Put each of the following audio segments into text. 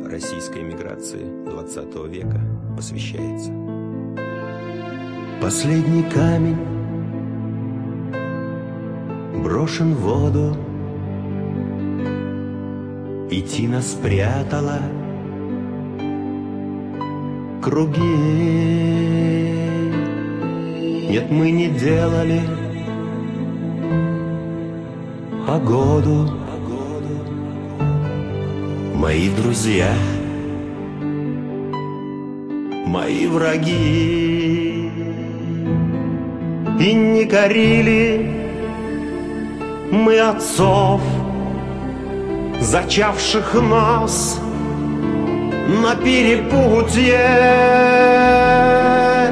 российской эмиграции XX века посвящается. Последний камень брошен в воду, и тина спрятала круги. Нет, мы не делали погоду, мои друзья, мои враги. И не корили мы отцов, зачавших нас на перепутье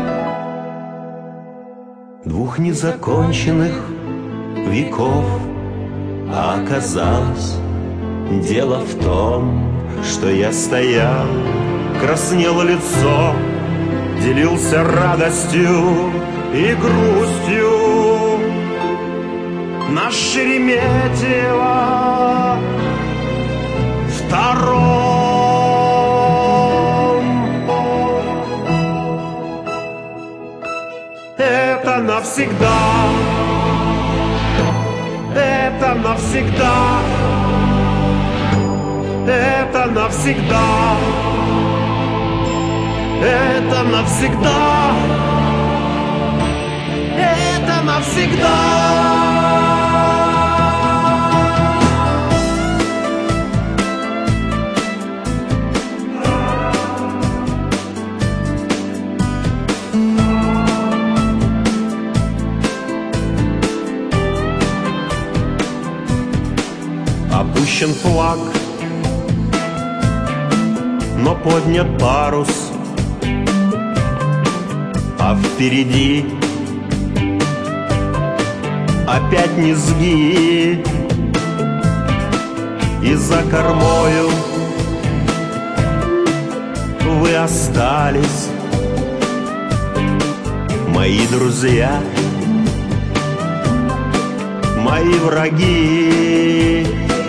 двух незаконченных веков. А оказалось, дело в том, что я стоял, краснело лицо, делился радостью и грустью на Шереметьево втором. Это навсегда, это навсегда, это навсегда, это навсегда, это навсегда. Опущен флаг, но поднят парус, а впереди опять низги, и за кормою вы остались, мои друзья, мои враги.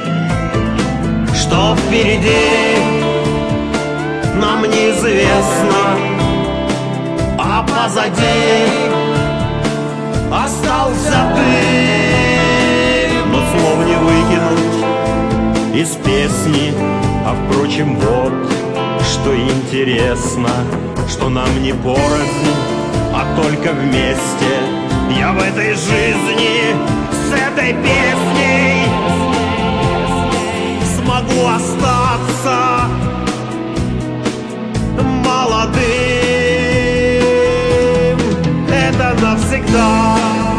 Что впереди, нам неизвестно, а позади остался ты. Но слов не выкинуть из песни, а впрочем, вот что интересно, что нам не порознь, а только вместе. Я в этой жизни с этой песней смогу остаться молодым. Это навсегда,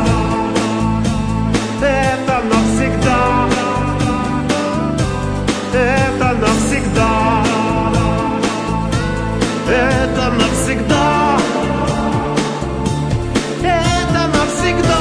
это навсегда, это навсегда, это навсегда, это навсегда.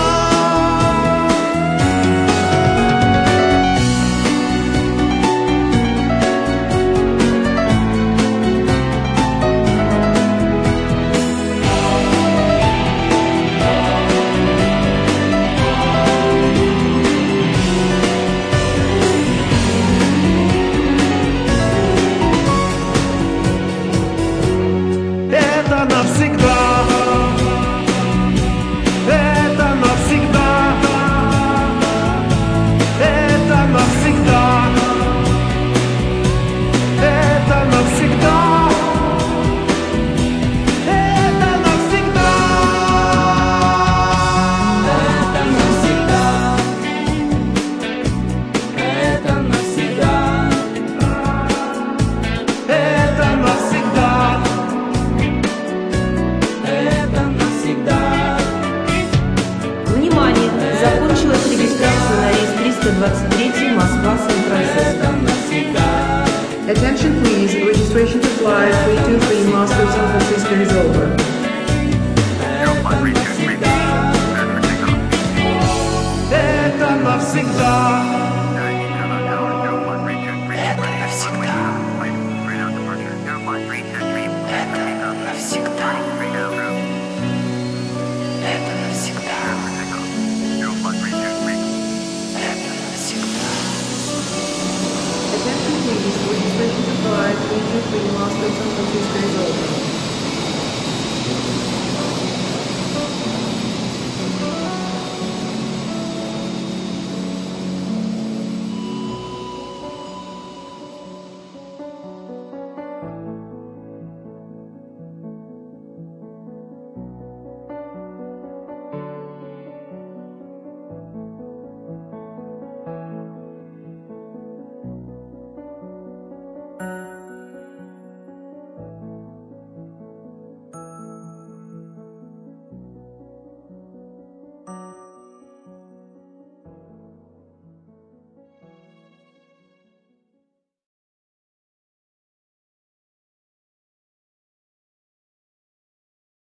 Москва, Сан-Франциско. Attention please, registration to fly 323 Moscow, San Francisco is over. Это навсегда. Это навсегда.